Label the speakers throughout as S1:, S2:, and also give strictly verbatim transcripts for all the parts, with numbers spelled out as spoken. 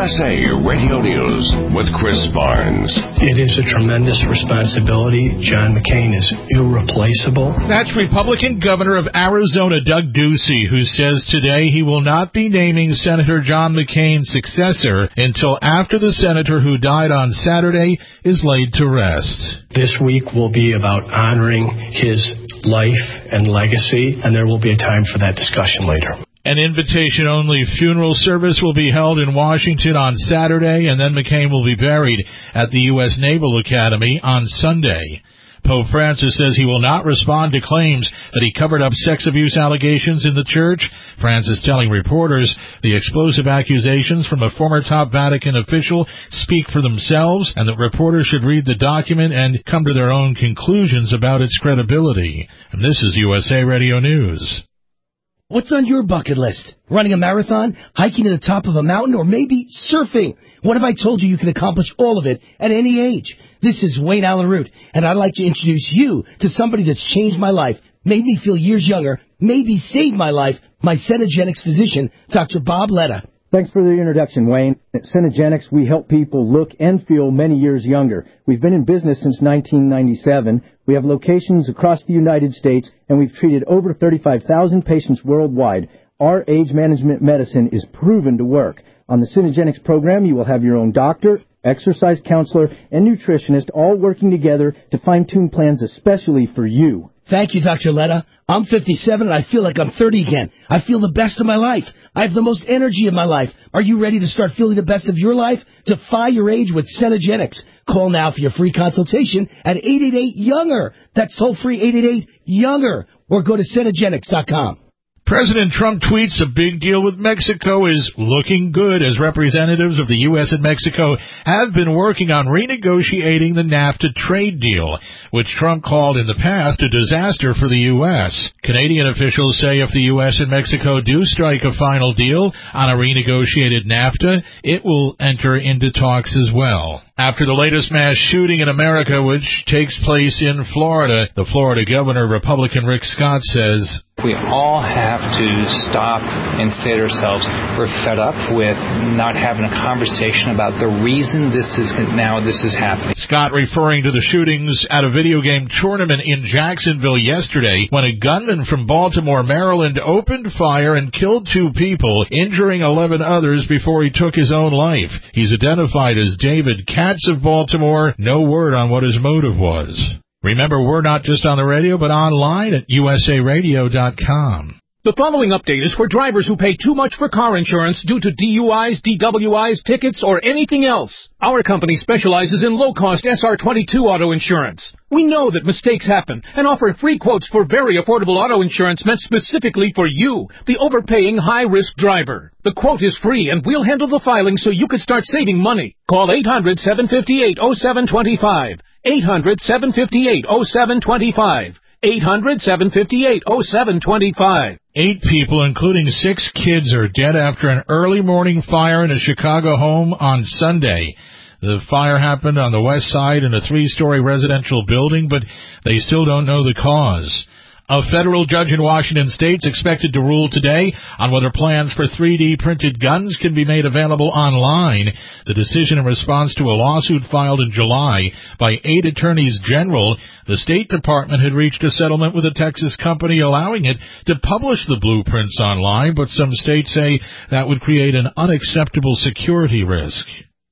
S1: S A Radio News with Chris Barnes.
S2: It is a tremendous responsibility. John McCain is irreplaceable.
S3: That's Republican Governor of Arizona, Doug Ducey, who says today he will not be naming Senator John McCain's successor until after the senator who died on Saturday is laid to rest.
S2: This week will be about honoring his life and legacy, and there will be a time for that discussion later.
S3: An invitation-only funeral service will be held in Washington on Saturday, and then McCain will be buried at the U S Naval Academy on Sunday. Pope Francis says he will not respond to claims that he covered up sex abuse allegations in the church. Francis telling reporters the explosive accusations from a former top Vatican official speak for themselves, and that reporters should read the document and come to their own conclusions about its credibility. And this is U S A Radio News.
S4: What's on your bucket list? Running a marathon, hiking to the top of a mountain, or maybe surfing? What if I told you you can accomplish all of it at any age? This is Wayne Allen Root, and I'd like to introduce you to somebody that's changed my life, made me feel years younger, maybe saved my life, my Cenegenics physician, Doctor Bob Letta.
S5: Thanks for the introduction, Wayne. At Cenegenics, we help people look and feel many years younger. We've been in business since nineteen ninety-seven. We have locations across the United States, and we've treated over thirty-five thousand patients worldwide. Our age management medicine is proven to work. On the Cenegenics program, you will have your own doctor, exercise counselor, and nutritionist all working together to fine-tune plans especially for you.
S4: Thank you, Doctor Letta. I'm fifty-seven, and I feel like I'm thirty again. I feel the best of my life. I have the most energy in my life. Are you ready to start feeling the best of your life? Defy your age with Cenegenics. Call now for your free consultation at eight eight eight, younger. That's toll-free eight eight eight, younger. Or go to Cenegenics dot com.
S3: President Trump tweets a big deal with Mexico is looking good as representatives of the U S and Mexico have been working on renegotiating the NAFTA trade deal, which Trump called in the past a disaster for the U S. Canadian officials say if the U S and Mexico do strike a final deal on a renegotiated NAFTA, it will enter into talks as well. After the latest mass shooting in America, which takes place in Florida, the Florida governor, Republican Rick Scott, says,
S6: we all have to stop and say to ourselves, we're fed up with not having a conversation about the reason this is now this is happening.
S3: Scott referring to the shootings at a video game tournament in Jacksonville yesterday when a gunman from Baltimore, Maryland opened fire and killed two people, injuring eleven others before he took his own life. He's identified as David Katz of Baltimore. No word on what his motive was. Remember, we're not just on the radio, but online at U S A radio dot com.
S7: The following update is for drivers who pay too much for car insurance due to D U Is, D W Is, tickets, or anything else. Our company specializes in low-cost S R twenty-two auto insurance. We know that mistakes happen and offer free quotes for very affordable auto insurance meant specifically for you, the overpaying high-risk driver. The quote is free, and we'll handle the filing so you can start saving money. Call eight hundred, seven five eight, oh seven two five. eight hundred, seven five eight, oh seven two five. eight hundred, seven five eight, oh seven two five.
S3: Eight people, including six kids, are dead after an early morning fire in a Chicago home on Sunday. The fire happened on the west side in a three-story residential building, but they still don't know the cause. A federal judge in Washington state is expected to rule today on whether plans for three D printed guns can be made available online. The decision in response to a lawsuit filed in July by eight attorneys general. The State Department had reached a settlement with a Texas company allowing it to publish the blueprints online, but some states say that would create an unacceptable security risk.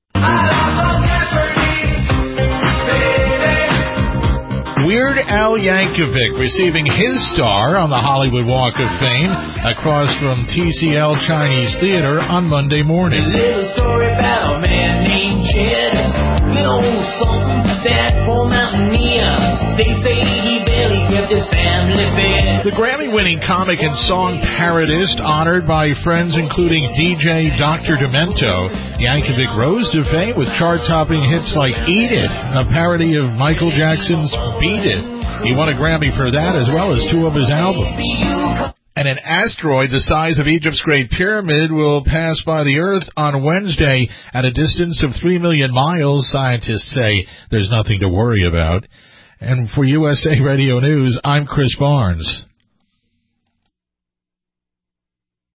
S3: Weird Al Yankovic receiving his star on the Hollywood Walk of Fame across from T C L Chinese Theater on Monday morning.
S8: A little story about a man named Chet, little old something that poor mountaineer. They say he barely kept his family fed.
S3: The Grammy-winning comic and song parodist, honored by friends including D J Doctor Demento, Yankovic rose to fame with chart-topping hits like Eat It, a parody of Michael Jackson's Beat It. He won a Grammy for that as well as two of his albums. And an asteroid the size of Egypt's Great Pyramid will pass by the Earth on Wednesday at a distance of three million miles. Scientists say there's nothing to worry about. And for U S A Radio News, I'm Chris Barnes.